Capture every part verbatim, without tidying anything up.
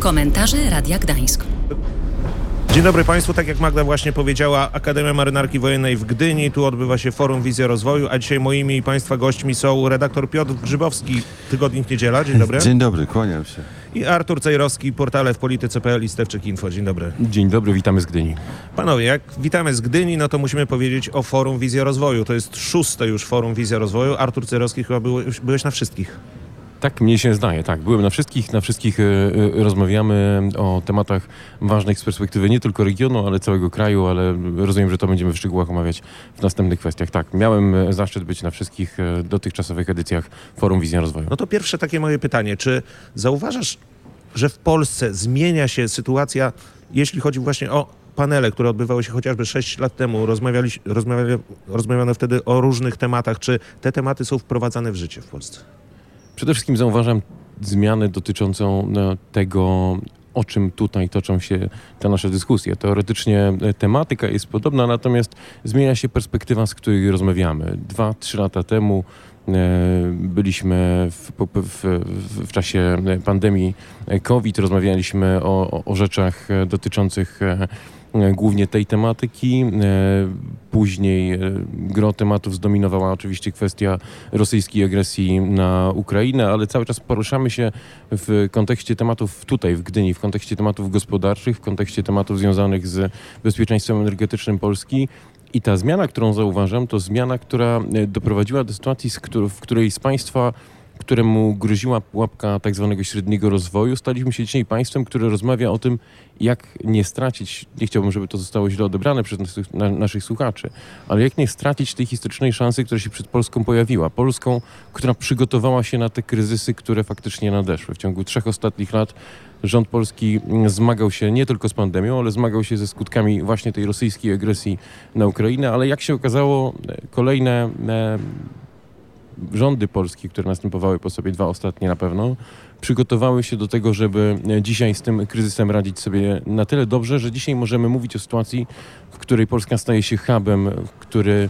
Komentarze Radia Gdańsk. Dzień dobry Państwu. Tak jak Magda właśnie powiedziała, Akademia Marynarki Wojennej w Gdyni. Tu odbywa się Forum Wizja Rozwoju, a dzisiaj moimi i Państwa gośćmi są redaktor Piotr Grzybowski, Tygodnik Niedziela. Dzień dobry. Dzień dobry, kłaniam się. I Artur Cejrowski, portale w polityce kropka p l i Stewczyk Info. Dzień dobry. Dzień dobry, witamy z Gdyni. Panowie, jak witamy z Gdyni, no to musimy powiedzieć o Forum Wizja Rozwoju. To jest szóste już Forum Wizja Rozwoju. Artur Cejrowski, chyba byłeś, byłeś na wszystkich. Tak mnie się zdaje, tak. Byłem na wszystkich, na wszystkich y, y, rozmawiamy o tematach ważnych z perspektywy nie tylko regionu, ale całego kraju, ale rozumiem, że to będziemy w szczegółach omawiać w następnych kwestiach. Tak, miałem zaszczyt być na wszystkich y, dotychczasowych edycjach Forum Wizja Rozwoju. No to pierwsze takie moje pytanie, czy zauważasz, że w Polsce zmienia się sytuacja, jeśli chodzi właśnie o panele, które odbywały się chociażby sześć lat temu, rozmawiali, rozmawiali, rozmawiano wtedy o różnych tematach, czy te tematy są wprowadzane w życie w Polsce? Przede wszystkim zauważam zmianę dotyczącą no, tego, o czym tutaj toczą się te nasze dyskusje. Teoretycznie tematyka jest podobna, natomiast zmienia się perspektywa, z której rozmawiamy. Dwa, trzy lata temu e, byliśmy w, w, w, w czasie pandemii COVID, rozmawialiśmy o, o, o rzeczach dotyczących e, głównie tej tematyki. Później gro tematów zdominowała oczywiście kwestia rosyjskiej agresji na Ukrainę, ale cały czas poruszamy się w kontekście tematów tutaj w Gdyni, w kontekście tematów gospodarczych, w kontekście tematów związanych z bezpieczeństwem energetycznym Polski. I ta zmiana, którą zauważam, to zmiana, która doprowadziła do sytuacji, w której z państwa, któremu groziła pułapka tak zwanego średniego rozwoju, staliśmy się dzisiaj państwem, które rozmawia o tym, jak nie stracić, nie chciałbym, żeby to zostało źle odebrane przez naszych, na, naszych słuchaczy, ale jak nie stracić tej historycznej szansy, która się przed Polską pojawiła. Polską, która przygotowała się na te kryzysy, które faktycznie nadeszły. W ciągu trzech ostatnich lat rząd polski zmagał się nie tylko z pandemią, ale zmagał się ze skutkami właśnie tej rosyjskiej agresji na Ukrainę, ale jak się okazało, kolejne e, rządy polskie, które następowały po sobie, dwa ostatnie na pewno, przygotowały się do tego, żeby dzisiaj z tym kryzysem radzić sobie na tyle dobrze, że dzisiaj możemy mówić o sytuacji, w której Polska staje się hubem, który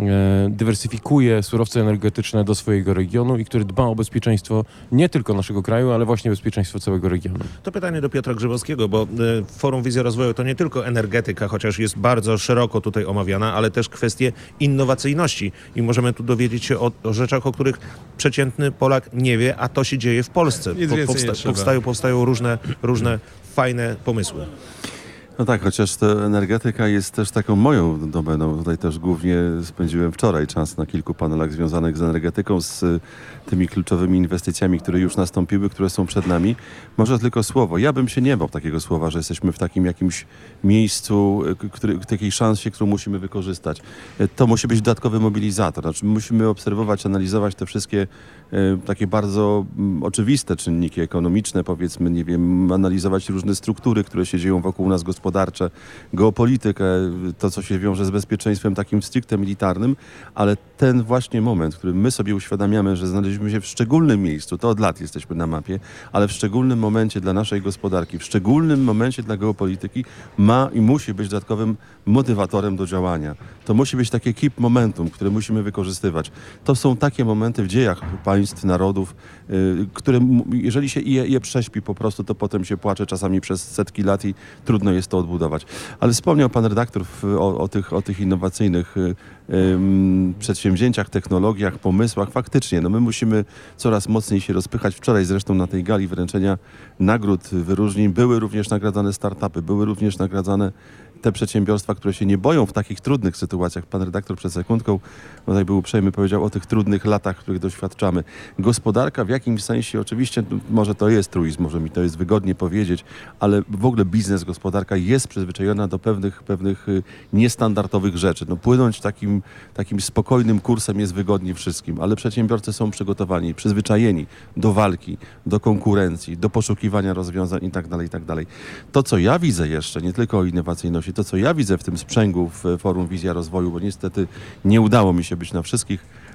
dywersyfikuje surowce energetyczne do swojego regionu i który dba o bezpieczeństwo nie tylko naszego kraju, ale właśnie bezpieczeństwo całego regionu. To pytanie do Piotra Grzybowskiego, bo Forum Wizja Rozwoju to nie tylko energetyka, chociaż jest bardzo szeroko tutaj omawiana, ale też kwestie innowacyjności i możemy tu dowiedzieć się o, o rzeczach, o których przeciętny Polak nie wie, a to się dzieje w Polsce. Nic więcej Powsta- nie trzeba. powstają, powstają różne, różne fajne pomysły. No tak, chociaż ta energetyka jest też taką moją domeną. Tutaj też głównie spędziłem wczoraj czas na kilku panelach związanych z energetyką, z tymi kluczowymi inwestycjami, które już nastąpiły, które są przed nami. Może tylko słowo. Ja bym się nie bał takiego słowa, że jesteśmy w takim jakimś miejscu, który, takiej szansie, którą musimy wykorzystać. To musi być dodatkowy mobilizator. Znaczy, musimy obserwować, analizować te wszystkie e, takie bardzo m, oczywiste czynniki ekonomiczne, powiedzmy, nie wiem, analizować różne struktury, które się dzieją wokół nas, gospodarcze, geopolitykę, to, co się wiąże z bezpieczeństwem takim stricte militarnym, ale ten właśnie moment, w którym my sobie uświadamiamy, że znaleźliśmy się w szczególnym miejscu, to od lat jesteśmy na mapie, ale w szczególnym momencie dla naszej gospodarki, w szczególnym momencie dla geopolityki ma i musi być dodatkowym motywatorem do działania. To musi być takie keep momentum, które musimy wykorzystywać. To są takie momenty w dziejach państw, narodów, yy, które jeżeli się je, je prześpi po prostu, to potem się płacze czasami przez setki lat i trudno jest to odbudować. Ale wspomniał pan redaktor w, o, o, tych, o tych innowacyjnych y, y, przedsięwzięciach, technologiach, pomysłach. Faktycznie, no my musimy coraz mocniej się rozpychać. Wczoraj zresztą na tej gali wręczenia nagród, wyróżnień były również nagradzane startupy, były również nagradzane te przedsiębiorstwa, które się nie boją w takich trudnych sytuacjach. Pan redaktor przed sekundką, tutaj był uprzejmy, powiedział o tych trudnych latach, których doświadczamy. Gospodarka w jakimś sensie, oczywiście, może to jest truizm, może mi to jest wygodnie powiedzieć, ale w ogóle biznes, gospodarka jest przyzwyczajona do pewnych, pewnych niestandardowych rzeczy. No, płynąć takim, takim spokojnym kursem jest wygodnie wszystkim, ale przedsiębiorcy są przygotowani, przyzwyczajeni do walki, do konkurencji, do poszukiwania rozwiązań i tak dalej, i tak dalej. To, co ja widzę jeszcze, nie tylko o innowacyjności, to, co ja widzę w tym sprzęgu w Forum Wizja Rozwoju, bo niestety nie udało mi się być na wszystkich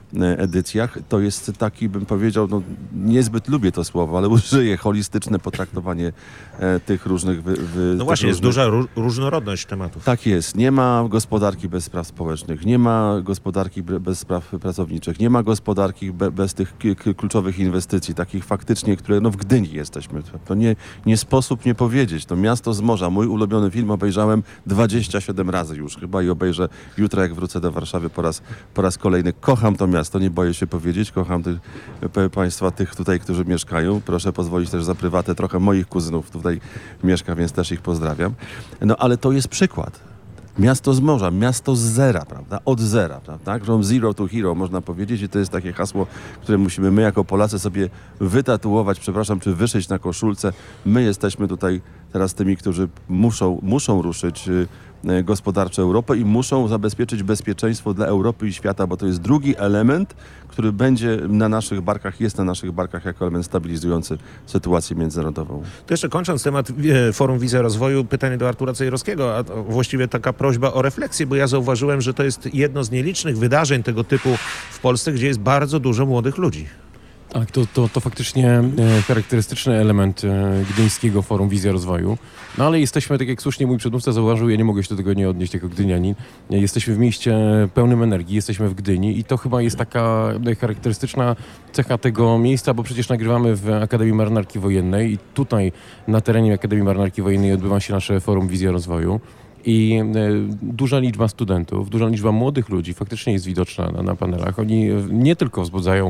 edycjach. To jest taki, bym powiedział, no, niezbyt lubię to słowo, ale użyję, holistyczne potraktowanie e, tych różnych... Wy, wy, No właśnie, jest różnych... duża ró- różnorodność tematów. Tak jest. Nie ma gospodarki bez spraw społecznych, nie ma gospodarki bez spraw pracowniczych, nie ma gospodarki be, bez tych k- kluczowych inwestycji, takich faktycznie, które no w Gdyni jesteśmy. To nie, nie sposób nie powiedzieć. To miasto z morza. Mój ulubiony film obejrzałem dwadzieścia siedem razy już chyba i obejrzę jutro, jak wrócę do Warszawy po raz, po raz kolejny. Kocham to miasto, nie boję się powiedzieć. Kocham tych, p- państwa, tych tutaj, którzy mieszkają. Proszę pozwolić też za prywatę. Trochę moich kuzynów tutaj mieszka, więc też ich pozdrawiam. No ale to jest przykład. Miasto z morza, miasto z zera, prawda? Od zera, prawda? From zero to hero, można powiedzieć, i to jest takie hasło, które musimy my jako Polacy sobie wytatuować, przepraszam, czy wyszyć na koszulce. My jesteśmy tutaj teraz tymi, którzy muszą, muszą ruszyć y, gospodarczo Europę i muszą zabezpieczyć bezpieczeństwo dla Europy i świata, bo to jest drugi element, który będzie na naszych barkach, jest na naszych barkach jako element stabilizujący sytuację międzynarodową. To jeszcze kończąc temat e, Forum Wizja Rozwoju, pytanie do Artura Cejrowskiego, a to właściwie taka prośba o refleksję, bo ja zauważyłem, że to jest jedno z nielicznych wydarzeń tego typu w Polsce, gdzie jest bardzo dużo młodych ludzi. Tak, to, to, to faktycznie e, charakterystyczny element e, Gdyńskiego Forum Wizja Rozwoju. No ale jesteśmy, tak jak słusznie mój przedmówca zauważył, ja nie mogę się do tego nie odnieść jako gdynianin. E, Jesteśmy w mieście pełnym energii, jesteśmy w Gdyni i to chyba jest taka e, charakterystyczna cecha tego miejsca, bo przecież nagrywamy w Akademii Marynarki Wojennej i tutaj na terenie Akademii Marynarki Wojennej odbywa się nasze Forum Wizja Rozwoju. I e, duża liczba studentów, duża liczba młodych ludzi faktycznie jest widoczna na, na panelach. Oni e, nie tylko wzbudzają,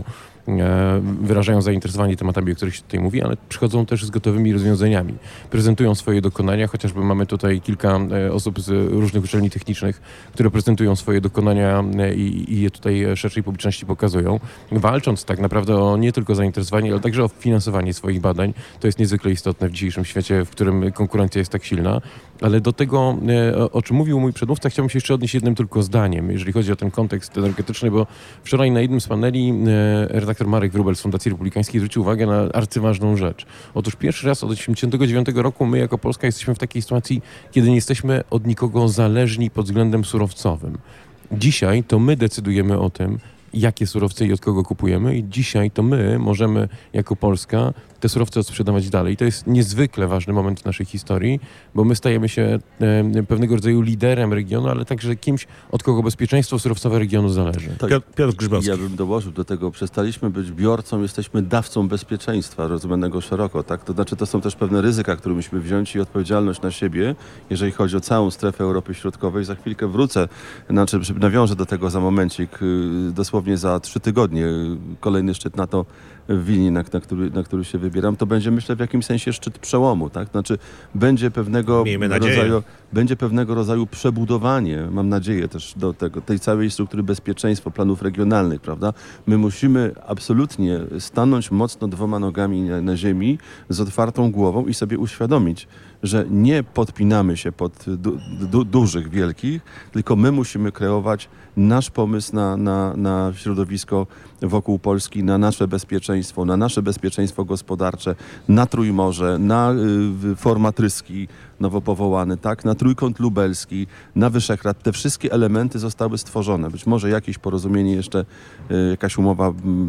e, wyrażają zainteresowanie tematami, o których się tutaj mówi, ale przychodzą też z gotowymi rozwiązaniami. Prezentują swoje dokonania, chociażby mamy tutaj kilka e, osób z różnych uczelni technicznych, które prezentują swoje dokonania e, i, i je tutaj szerszej publiczności pokazują, walcząc tak naprawdę o nie tylko zainteresowanie, ale także o finansowanie swoich badań. To jest niezwykle istotne w dzisiejszym świecie, w którym konkurencja jest tak silna, ale do tego e, O, o czym mówił mój przedmówca, chciałbym się jeszcze odnieść jednym tylko zdaniem, jeżeli chodzi o ten kontekst energetyczny, bo wczoraj na jednym z paneli e, redaktor Marek Wróbel z Fundacji Republikańskiej zwrócił uwagę na arcyważną rzecz. Otóż pierwszy raz od osiemdziesiątego dziewiątego roku my jako Polska jesteśmy w takiej sytuacji, kiedy nie jesteśmy od nikogo zależni pod względem surowcowym. Dzisiaj to my decydujemy o tym, jakie surowce i od kogo kupujemy i dzisiaj to my możemy jako Polska te surowce odsprzedawać dalej. I to jest niezwykle ważny moment w naszej historii, bo my stajemy się e, pewnego rodzaju liderem regionu, ale także kimś, od kogo bezpieczeństwo surowcowe regionu zależy. To Piotr, Piotr Grzybowski. Ja bym dołożył do tego, przestaliśmy być biorcą, jesteśmy dawcą bezpieczeństwa rozumianego szeroko, tak? To znaczy, to są też pewne ryzyka, które musimy wziąć i odpowiedzialność na siebie, jeżeli chodzi o całą strefę Europy Środkowej. Za chwilkę wrócę, znaczy nawiążę do tego za momencik, dosłownie za trzy tygodnie, kolejny szczyt NATO w Wilnie, na, na, który, na który się wybieram, to będzie, myślę, w jakimś sensie szczyt przełomu, tak? Znaczy, będzie pewnego Miejmy nadzieję. rodzaju, będzie pewnego rodzaju przebudowanie, mam nadzieję też do tego, tej całej struktury bezpieczeństwa, planów regionalnych, prawda? My musimy absolutnie stanąć mocno dwoma nogami na, na ziemi, z otwartą głową i sobie uświadomić, że nie podpinamy się pod du, du, dużych, wielkich, tylko my musimy kreować nasz pomysł na, na, na środowisko wokół Polski, na nasze bezpieczeństwo, na nasze bezpieczeństwo gospodarcze, na Trójmorze, na y, format ryski nowo powołany, tak, na Trójkąt Lubelski, na Wyszehrad. Te wszystkie elementy zostały stworzone. Być może jakieś porozumienie jeszcze, y, jakaś umowa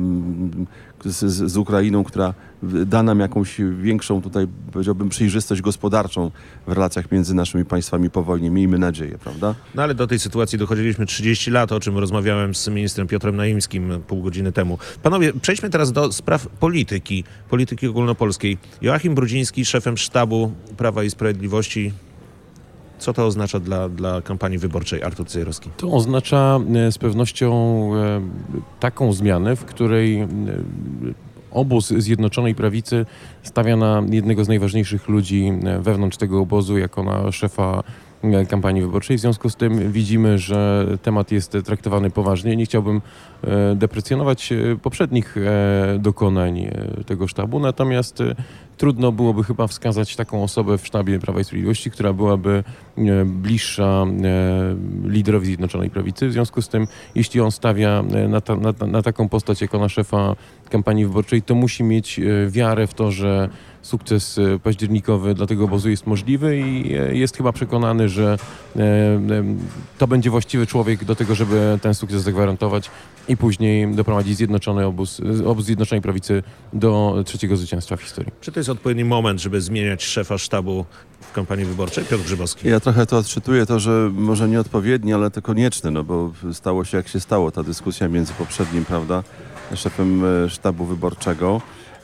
mm, z, z, z Ukrainą, która da nam jakąś większą tutaj, powiedziałbym, przejrzystość gospodarczą w relacjach między naszymi państwami po wojnie. Miejmy nadzieję, prawda? No ale do tej sytuacji dochodziliśmy trzydzieści lat, o czym rozmawiałem z ministrem Piotrem Naimskim pół godziny temu. Panowie, przejdźmy teraz do spraw polityki, polityki ogólnopolskiej. Joachim Brudziński, szefem sztabu Prawa i Sprawiedliwości. Co to oznacza dla, dla kampanii wyborczej? Artur Cejrowski. To oznacza e, z pewnością e, taką zmianę, w której e, obóz Zjednoczonej Prawicy stawia na jednego z najważniejszych ludzi e, wewnątrz tego obozu, jako na szefa e, kampanii wyborczej. W związku z tym widzimy, że temat jest traktowany poważnie. Nie chciałbym e, deprecjonować e, poprzednich e, dokonań e, tego sztabu, natomiast e, trudno byłoby chyba wskazać taką osobę w sztabie Prawa i Sprawiedliwości, która byłaby e, bliższa e, liderowi Zjednoczonej Prawicy. W związku z tym, jeśli on stawia e, na, ta, na, na taką postać jako na szefa kampanii wyborczej, to musi mieć e, wiarę w to, że sukces e, październikowy dla tego obozu jest możliwy i e, jest chyba przekonany, że e, e, to będzie właściwy człowiek do tego, żeby ten sukces zagwarantować i później doprowadzić zjednoczony obóz, obóz Zjednoczonej Prawicy do trzeciego zwycięstwa w historii. Czy to jest odpowiedni moment, żeby zmieniać szefa sztabu w kampanii wyborczej? Piotr Grzybowski. Ja trochę to odczytuję, to, że może nieodpowiedni, ale to konieczny, no bo stało się jak się stało, ta dyskusja między poprzednim, prawda, szefem e, sztabu wyborczego,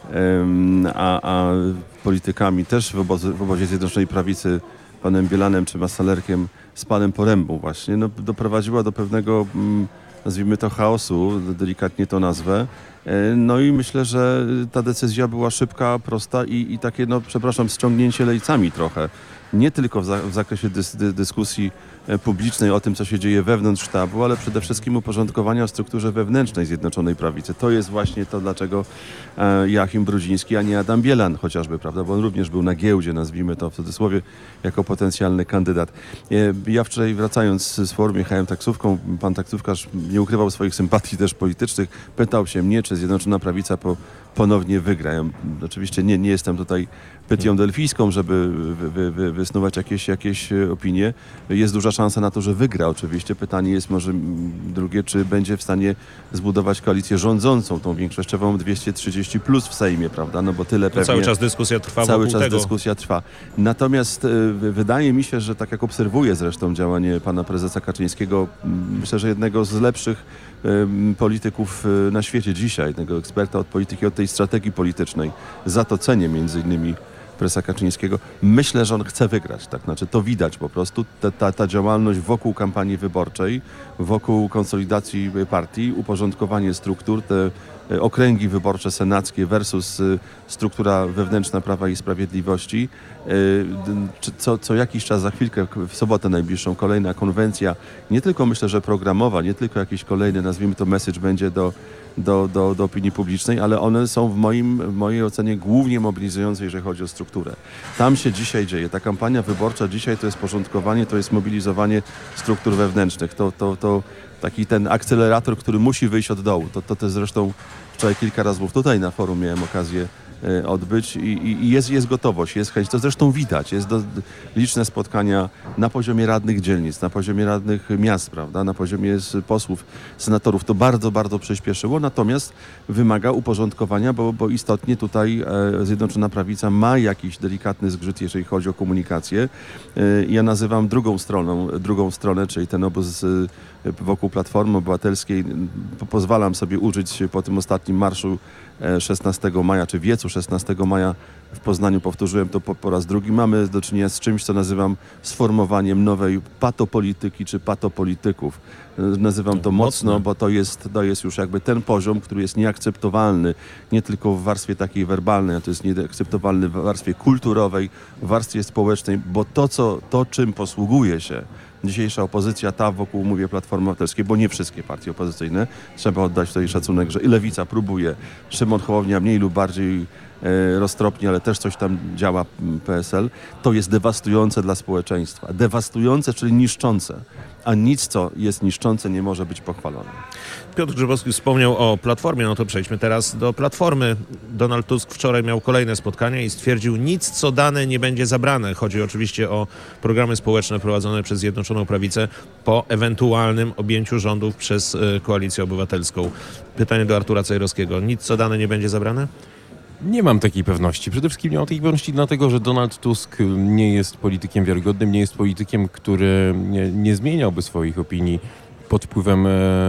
em, a, a politykami też w, obozy, w obozie Zjednoczonej Prawicy, panem Bielanem czy Masalerkiem, z panem Porębą właśnie, no, doprowadziła do pewnego, mm, nazwijmy to chaosu, delikatnie to nazwę. E, No i myślę, że ta decyzja była szybka, prosta i, i takie, no przepraszam, ściągnięcie lejcami trochę. Nie tylko w, za, w zakresie dys, dy, dyskusji e, publicznej o tym, co się dzieje wewnątrz sztabu, ale przede wszystkim uporządkowania w strukturze wewnętrznej Zjednoczonej Prawicy. To jest właśnie to, dlaczego e, Joachim Brudziński, a nie Adam Bielan chociażby, prawda, bo on również był na giełdzie, nazwijmy to w cudzysłowie, jako potencjalny kandydat. E, ja wczoraj wracając z forum, jechałem taksówką, pan taksówkarz nie ukrywał swoich sympatii też politycznych, pytał się mnie, czy Zjednoczona Prawica po, ponownie wygra. Ja, oczywiście nie, nie jestem tutaj pytią delfijską, żeby wy, wy, wy, wysnuwać jakieś, jakieś opinie. Jest duża szansa na to, że wygra oczywiście. Pytanie jest może drugie, czy będzie w stanie zbudować koalicję rządzącą, tą większościową dwieście trzydzieści plus w Sejmie, prawda? No bo tyle To pewnie... cały czas dyskusja trwa Cały wokół czas tego. dyskusja trwa. Natomiast y, wydaje mi się, że tak jak obserwuję zresztą działanie pana prezesa Kaczyńskiego, m, myślę, że jednego z lepszych y, polityków y, na świecie dzisiaj, jednego eksperta od polityki, od tej strategii politycznej, za to cenię między innymi prezesa Kaczyńskiego. Myślę, że on chce wygrać. Tak? Znaczy, to widać po prostu. Ta, ta, ta działalność wokół kampanii wyborczej, wokół konsolidacji partii, uporządkowanie struktur, te e, okręgi wyborcze senackie versus e, struktura wewnętrzna Prawa i Sprawiedliwości. E, d- czy- co, co jakiś czas, za chwilkę, w sobotę najbliższą, kolejna konwencja, nie tylko myślę, że programowa, nie tylko jakiś kolejny, nazwijmy to message będzie do Do, do, do opinii publicznej, ale one są w, moim, w mojej ocenie głównie mobilizujące, jeżeli chodzi o strukturę. Tam się dzisiaj dzieje. Ta kampania wyborcza dzisiaj to jest porządkowanie, to jest mobilizowanie struktur wewnętrznych. To, to, to taki ten akcelerator, który musi wyjść od dołu. To, to, to zresztą wczoraj kilka rozmów tutaj na forum miałem okazję e, odbyć i, i, i jest, jest gotowość, jest chęć. To zresztą widać. Jest do, liczne spotkania na poziomie radnych dzielnic, na poziomie radnych miast, prawda, na poziomie z posłów, senatorów. To bardzo, bardzo przyspieszyło, natomiast wymaga uporządkowania, bo, bo istotnie tutaj e, Zjednoczona Prawica ma jakiś delikatny zgrzyt, jeżeli chodzi o komunikację. E, ja nazywam drugą stroną, drugą stronę, czyli ten obóz e, wokół Platformy Obywatelskiej. Po, pozwalam sobie użyć po tym ostatnim marszu szesnastego maja, czy wiecu szesnastego maja w Poznaniu, powtórzyłem to po, po raz drugi, mamy do czynienia z czymś, co nazywam sformowaniem nowej patopolityki czy patopolityków. Nazywam to mocno, bo to jest, to jest już jakby ten poziom, który jest nieakceptowalny nie tylko w warstwie takiej werbalnej, a to jest nieakceptowalny w warstwie kulturowej, w warstwie społecznej, bo to, co, to czym posługuje się dzisiejsza opozycja, ta wokół, mówię, Platformy Obywatelskiej, bo nie wszystkie partie opozycyjne, trzeba oddać tutaj szacunek, że i Lewica próbuje, Szymon Hołownia mniej lub bardziej e, roztropnie, ale też coś tam działa P S L, to jest dewastujące dla społeczeństwa. Dewastujące, czyli niszczące. A nic, co jest niszczące, nie może być pochwalone. Piotr Grzybowski wspomniał o Platformie, no to przejdźmy teraz do Platformy. Donald Tusk wczoraj miał kolejne spotkanie i stwierdził, nic co dane nie będzie zabrane. Chodzi oczywiście o programy społeczne prowadzone przez Zjednoczoną Prawicę po ewentualnym objęciu rządów przez y, Koalicję Obywatelską. Pytanie do Artura Cejrowskiego. Nic co dane nie będzie zabrane? Nie mam takiej pewności. Przede wszystkim nie mam takiej pewności dlatego, że Donald Tusk nie jest politykiem wiarygodnym, nie jest politykiem, który nie, nie zmieniałby swoich opinii pod wpływem e,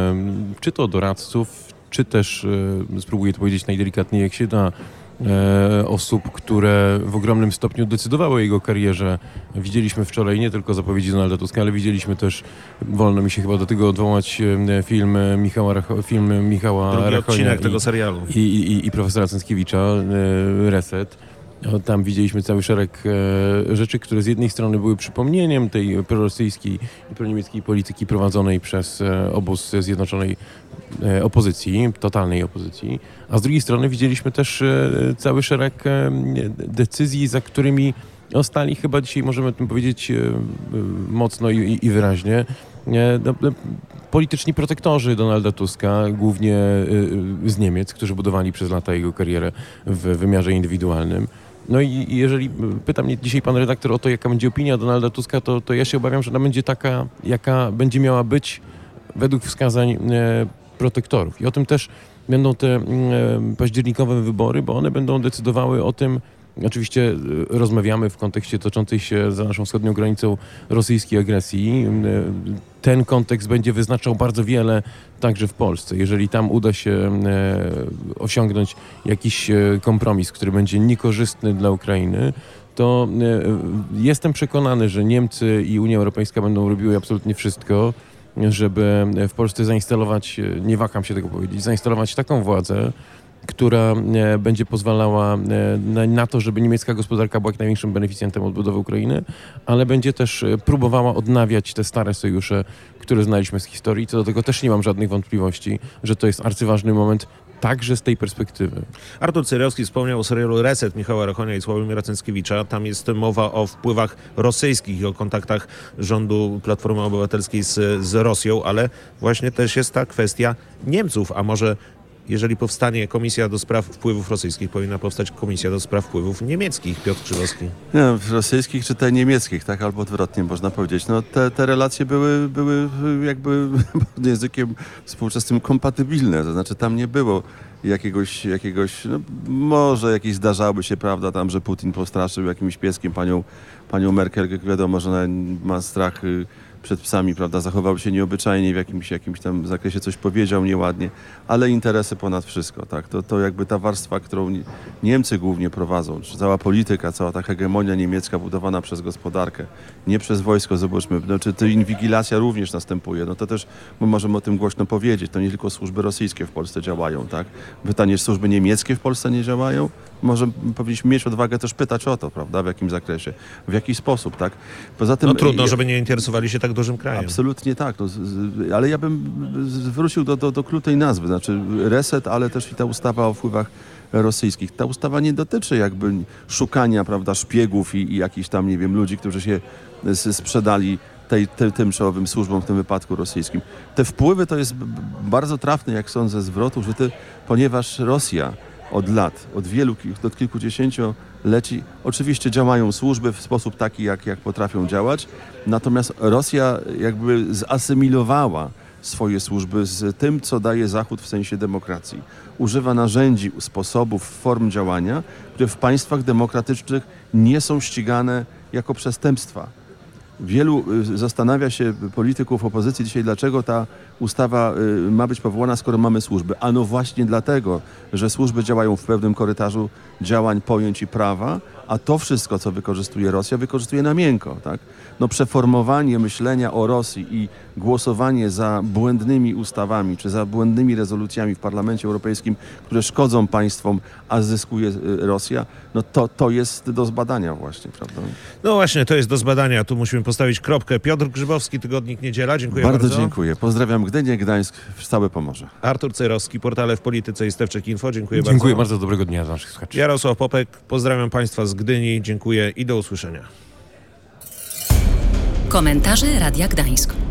czy to doradców, czy też, e, spróbuję to powiedzieć najdelikatniej jak się da, e, osób, które w ogromnym stopniu decydowały o jego karierze. Widzieliśmy wczoraj nie tylko zapowiedzi Donalda Tuska, ale widzieliśmy też, wolno mi się chyba do tego odwołać, e, film Michała, Racho, film Michała Drugi Rachonia odcinek i, tego serialu. i, i, i profesora Cęckiewicza, e, Reset. No, tam widzieliśmy cały szereg e, rzeczy, które z jednej strony były przypomnieniem tej prorosyjskiej i proniemieckiej polityki prowadzonej przez e, obóz Zjednoczonej e, opozycji, totalnej opozycji, a z drugiej strony widzieliśmy też e, cały szereg e, decyzji, za którymi ostali chyba dzisiaj, możemy o tym powiedzieć e, mocno i, i wyraźnie, e, no, polityczni protektorzy Donalda Tuska, głównie e, z Niemiec, którzy budowali przez lata jego karierę w wymiarze indywidualnym. No i jeżeli pyta mnie dzisiaj pan redaktor o to, jaka będzie opinia Donalda Tuska, to, to ja się obawiam, że ona będzie taka, jaka będzie miała być według wskazań e, protektorów. I o tym też będą te e, październikowe wybory, bo one będą decydowały o tym, oczywiście e, rozmawiamy w kontekście toczącej się za naszą wschodnią granicą rosyjskiej agresji. E, ten kontekst będzie wyznaczał bardzo wiele także w Polsce. Jeżeli tam uda się e, osiągnąć jakiś e, kompromis, który będzie niekorzystny dla Ukrainy, to e, jestem przekonany, że Niemcy i Unia Europejska będą robiły absolutnie wszystko, żeby w Polsce zainstalować, nie waham się tego powiedzieć, zainstalować taką władzę, która e, będzie pozwalała e, na, na to, żeby niemiecka gospodarka była jak największym beneficjentem odbudowy Ukrainy, ale będzie też e, próbowała odnawiać te stare sojusze, które znaliśmy z historii. Co do tego też nie mam żadnych wątpliwości, że to jest arcyważny moment także z tej perspektywy. Artur Cejrowski wspomniał o serialu Reset Michała Rachonia i Sławomira Cęckiewicza. Tam jest mowa o wpływach rosyjskich i o kontaktach rządu Platformy Obywatelskiej z, z Rosją, ale właśnie też jest ta kwestia Niemców, a może jeżeli powstanie komisja do spraw wpływów rosyjskich, powinna powstać komisja do spraw wpływów niemieckich. Piotr Krzywowski. Nie, rosyjskich czy te niemieckich, tak? Albo odwrotnie można powiedzieć. No te, te relacje były, były jakby językiem współczesnym kompatybilne. To znaczy tam nie było jakiegoś, jakiegoś no, może jakieś zdarzały się, prawda, tam, że Putin postraszył jakimś pieskiem panią, panią Merkel. Jak wiadomo, że ona ma strach przed psami, prawda, zachował się nieobyczajnie, w jakimś, jakimś tam zakresie coś powiedział nieładnie, ale interesy ponad wszystko, tak, to, to jakby ta warstwa, którą Niemcy głównie prowadzą, czy cała polityka, cała ta hegemonia niemiecka budowana przez gospodarkę, nie przez wojsko, zobaczmy, no, czy to inwigilacja również następuje, no to też my możemy o tym głośno powiedzieć, to nie tylko służby rosyjskie w Polsce działają, tak, pytanie, czy służby niemieckie w Polsce nie działają? Może powinniśmy mieć odwagę też pytać o to, prawda, w jakim zakresie, w jaki sposób, tak. Poza tym, no trudno, żeby nie interesowali się tak dużym krajem. Absolutnie tak, no, z, z, ale ja bym wrócił do, do, do klucz tej nazwy, znaczy reset, ale też i ta ustawa o wpływach rosyjskich. Ta ustawa nie dotyczy jakby szukania, prawda, szpiegów i, i jakichś tam, nie wiem, ludzi, którzy się z, sprzedali tej, tej, tym czołowym służbom, w tym wypadku rosyjskim. Te wpływy to jest bardzo trafny, jak sądzę, zwrot użyty, ponieważ Rosja od lat, od wielu, od kilkudziesięcioleci oczywiście działają służby w sposób taki, jak, jak potrafią działać, natomiast Rosja jakby zasymilowała swoje służby z tym, co daje Zachód w sensie demokracji. Używa narzędzi, sposobów, form działania, które w państwach demokratycznych nie są ścigane jako przestępstwa. Wielu zastanawia się polityków opozycji dzisiaj, dlaczego ta ustawa ma być powołana, skoro mamy służby. Ano właśnie dlatego, że służby działają w pewnym korytarzu działań, pojęć i prawa, a to wszystko, co wykorzystuje Rosja, wykorzystuje na miękko, tak? No przeformowanie myślenia o Rosji i głosowanie za błędnymi ustawami, czy za błędnymi rezolucjami w Parlamencie Europejskim, które szkodzą państwom, a zyskuje Rosja, no to, to jest do zbadania właśnie, prawda? No właśnie, to jest do zbadania. Tu musimy postawić kropkę. Piotr Grzybowski, Tygodnik Niedziela. Dziękuję bardzo. Bardzo dziękuję. Pozdrawiam Gdynię, Gdańsk, całe Pomorze. Artur Cejrowski, portale w polityce i Stewczek Info. Dziękuję, Dziękuję bardzo. bardzo. Dobrego dnia dla naszych słuchaczy. Jarosław Popek, pozdrawiam Państwa z Gdyni. Dziękuję i do usłyszenia. Komentarze Radia Gdańsk.